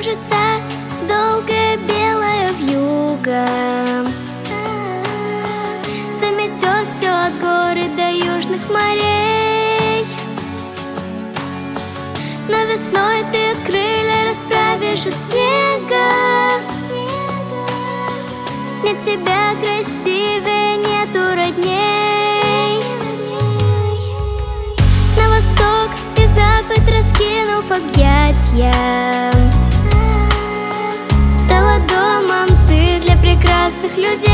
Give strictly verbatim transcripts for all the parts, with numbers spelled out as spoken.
кружится долгая белая вьюга, заметет все от горы до южных морей. Но весной ты крылья расправишь от снега. Нет тебя красивее, нету родней. На восток и запад раскинув объятья, стала домом ты для прекрасных людей.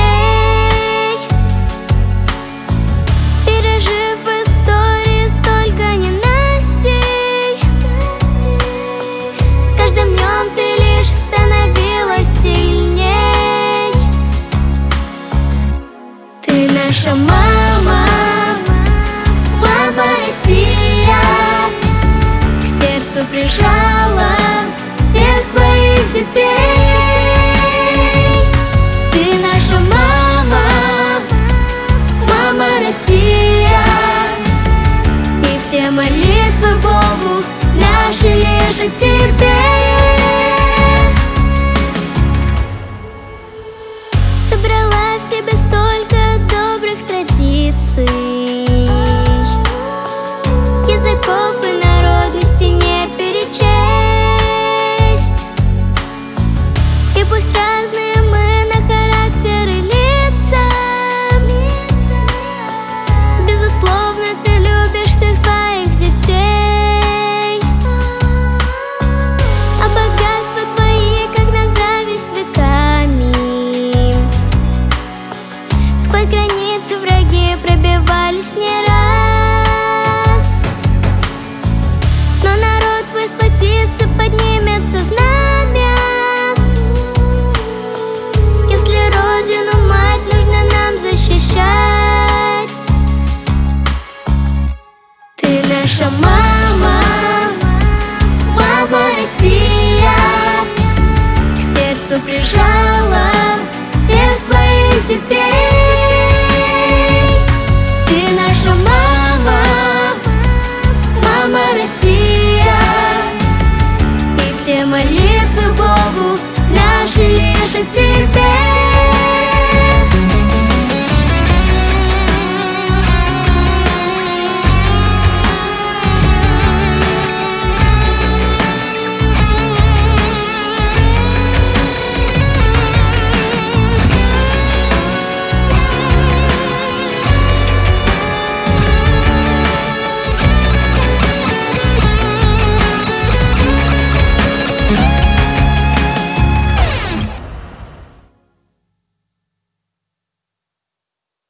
Пережив в истории столько ненастей, с каждым днем ты лишь становилась сильней. Ты наша мама, мама Россия, к сердцу прижала всех своих детей. Ты наша мама, мама Россия, и все молитвы Богу наши лишь о тебе. Собрала в себе столько добрых традиций, языков и народностей не перечесть. И пусть разные мы на характер и лица, безусловно, ты любишь всех своих детей. А богатства твои, как на зависть веками, сквозь границы враги пробивались не раз. Но народ твой сплотится, поднимется знамя. Если родину мать нужно нам защищать. Ты наша мама, мама Россия, к сердцу прижала всех своих детей. Ты наша мама, мама Россия, и все молитвы Богу наши лишь о тебе.